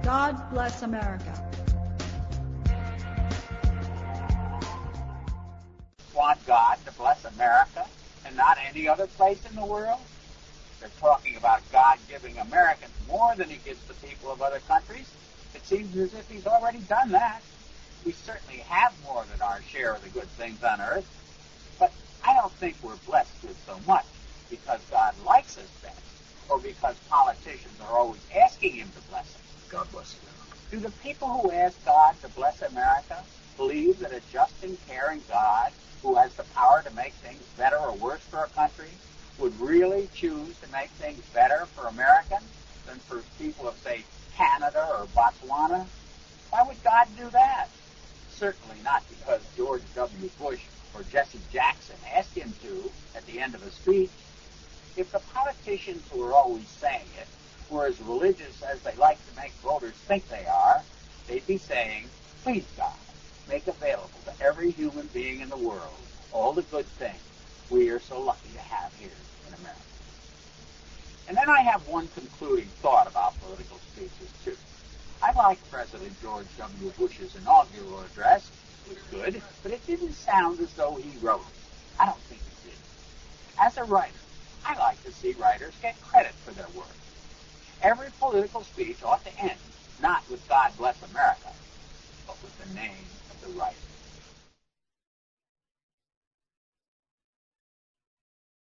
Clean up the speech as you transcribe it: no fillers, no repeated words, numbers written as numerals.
God bless America. Want God to bless America and not any other place in the world? They're talking about God giving Americans more than he gives the people of other countries. It seems as if he's already done that. We certainly have more than our share of the good things on earth, but I don't think we're blessed with so much because God likes us best or because politicians are always asking him to bless us. God bless America. Do the people who ask God to bless America believe that a just and caring God who has the power to make things better or worse for a country would really choose to make things better for Americans than for people of, say, Canada or Botswana? Why would God do that? Certainly not because George W. Bush or Jesse Jackson asked him to at the end of a speech. If the politicians who are always saying it were as religious as they like to make voters think they are, they'd be saying, please God, make available to every human being in the world all the good things we are so lucky to have here in America. And then I have one concluding thought about political speeches, too. I liked President George W. Bush's inaugural address. It was good, but it didn't sound as though he wrote it. I don't think it did. As a writer, I like to see writers get credit for their work. Every political speech ought to end not with God bless America, but with the name of the writer.